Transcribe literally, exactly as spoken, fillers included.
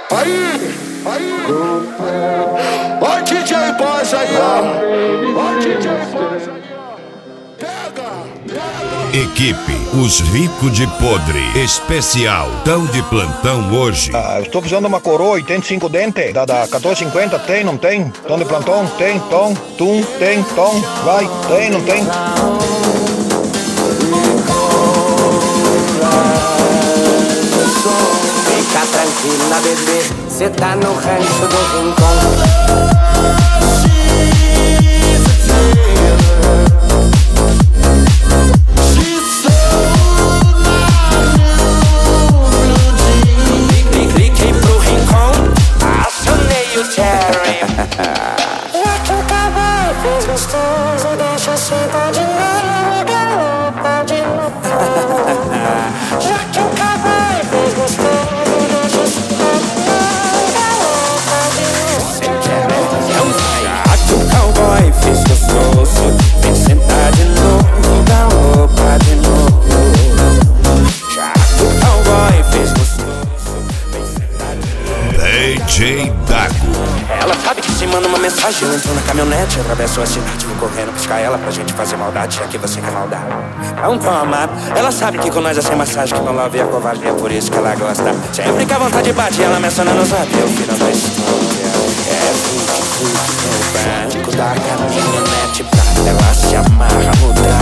Aí, aí, ó D J Boss aí, ó. Ó D J Boss aí, ó. Pega, pega. Equipe Os Ricos de Podre Especial. Tão de plantão hoje. Ah, eu estou precisando de uma coroa e tem cinco dentes. Da, da quatorze cinquenta, tem, não tem? Tom de plantão, tem, tom, tum, tem, tom, vai, tem, não tem? Fica tranquila, bebê, cê tá no rancho do Rincon. Cliquei pro Rincon, acionei o Cherry. Já que o cavalo fez gostoso, deixa sentar de novo, galopa de novo. Já que o cavalo fez gostoso, deixa sentar de novo, galopa de novo. Cê quer é um já que o cowboy fez gostoso, vem sentar de novo, galopa de novo. Já que o cowboy fez gostoso, vem sentar de novo. D J Dago. Ela sabe que se manda uma mensagem, eu entro na caminhonete, atravesso a cidade, vou correndo buscar ela pra gente fazer maldade, já que você quer maldade. Não toma, ela sabe que com nós é sem massagem, que não love a covardia, por isso que ela gosta. Sempre que a vontade bate, ela me aciona no zap, eu viro na história. É fute, fute, no banco da caminhonete, pra ela se amarra no